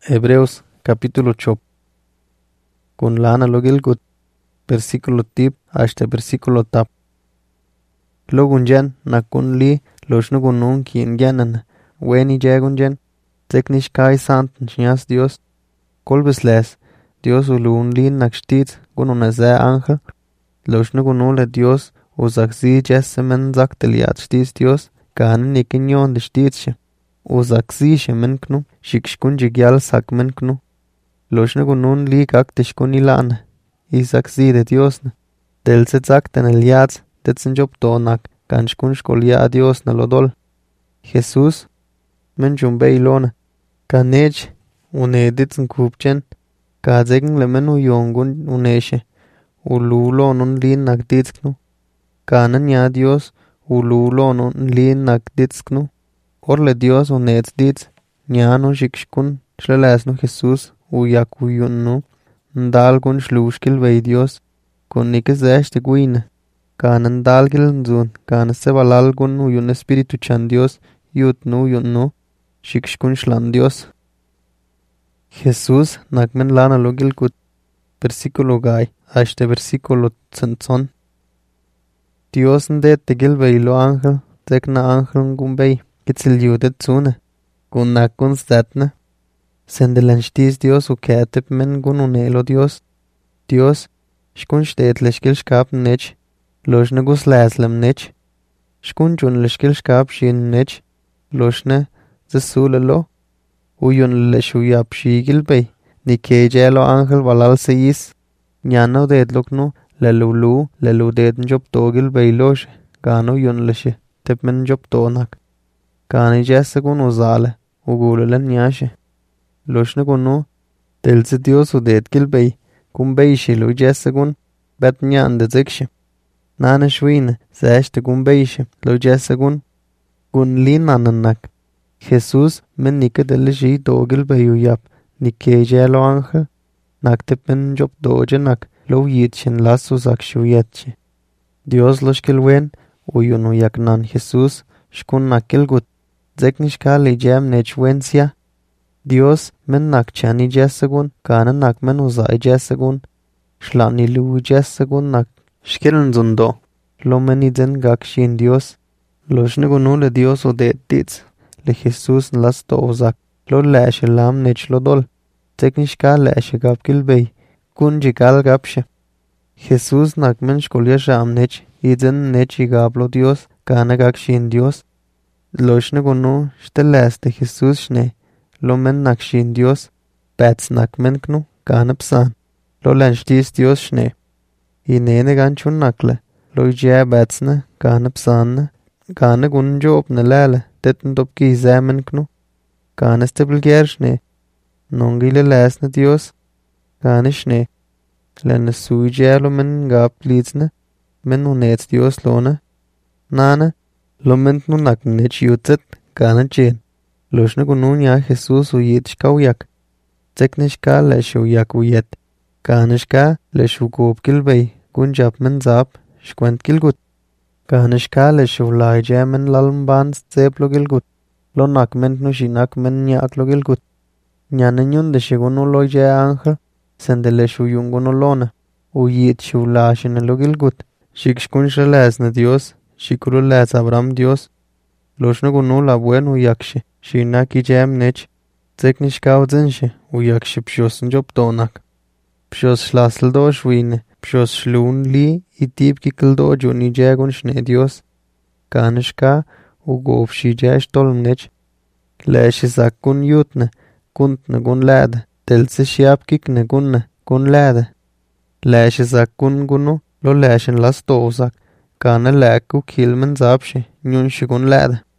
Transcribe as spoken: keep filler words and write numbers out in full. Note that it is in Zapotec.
Hebreos capítulo ocho. Con lana logilgut versículo tip hasta versículo tap. Logun jan nakun li losnugun nun kien janan weni jagun jan teknisch kai sant nchias Dios kolbes les Dios ulun li nakstit gun una ze ángel losnugun ule Dios uzaksi jessemen zakteliat stis Dios kanen ikinyon de stitsche uzaksi shemen knu shikshkun jigyal sakmen knu losnugun nun li kaktishkun ilana izaksi de Dios na del se zakten el yats detsen job tonak kanshkun shkolya Dios na lodol Jesus men jumbe ilona kanech une ditsen kupchen kazegen lemen uyongun uneshe ululo nun li nakditsknu kanen ya Dios ululo nun li nakditsknu orle Dios unets dits nyano shikshkun shlelasnu Jesus uyak uyunnu ndal kun shlushkil vei Dios kun nikizeshte guine kanen dalgil nzun kanen sebalal kun uyun Espíritu chan Dios yutnu uyunnu shikshkun shlan Dios Jesus nakmen lana logil kut versículo gai hasta versículo tsentzon Dios nde tegil vei lo ángel tekna ángel gumbei kitzil yudet zune kun nakun statne sendelen stis Dios uketep men gun unelo Dios Dios shkun shtet leshkil shkap nech loshne gus leslem nech shkun chun leshkil shkap shin nech loshne zesulelo uyun leshuyap shigil bei nikejelo ángel balal seyis nyano dedloknu lelulu lelu dedn job togil bei losh gano yun leshe tepmen job tonak kani jesse gun uzale ugulelen nyashe loshne gunu delze Dios udet gilbei gumbei shilu jesse gun bet nyan de zekshe nane shwine zeshte gumbeishe lo jesse gun gun lin ananak Jesus men nike dele shi dogil bei uyap nikejelo ángel naktepen job dojenak lo yitchen lasu zakshu yetche Dios loshkel wen uyun uyaknan Jesus shkun nakil gut zeknish kali jem nech wensia Dios men nakchani jessegun kanen nakmen uzai jessegun shlani lu jessegun nak shkeln zundo lo meni zen gakshin Dios loshnegun le Dios udet tits le Jesus lasto uzak lo leshe lam nech lodol zeknish ka leshe gapkil bei kun jikal gapshe Jesus nakmen shkolya sham nech izen nech igablo Dios kana gakshin Dios loshnegun shteleste Jesus shne lo men nakshin Dios pets nakmen knu kana psan lo lenshtis Dios shne inene ganchun nakle lo je betsne kana psan kana gunjo opne lele tetn topki zemen knu kana stebelger shne nongile lesne Dios kana shne lenne suje lo men gap litzne men unets Dios lone nane lo men nu nakne chiutet kana chen loshne gunun ya Jesus uyit shkauyak teknishka leshu yak uyet kanishka leshu gop gilbei gunjap men zap shkwent gilgut kanishka leshu lai jamen lalmban steplo gilgut lo nakmen nu shinak men nyak lo gilgut nyanenyun de shigunu lo je ángel sende leshu yunguno lona uyit shu lashine lo gilgut shikshkun shalesne Dios shikulu les Abraham Dios loshne gunu la bueno yakshe Shinaki jem nech teknisch kaudzenshe uyak pshos job tonak pshos shlasl do shwine pshos shlun li itip kikl do juni jagun shne Dios kanishka ugov shi jash tolm nech lesh zakun yutne kuntne gun lade telse shiap kikne gunne gun lade lesh zakun gunu lo leshen las tozak kana leku kilmen zapshe nyun shigun lade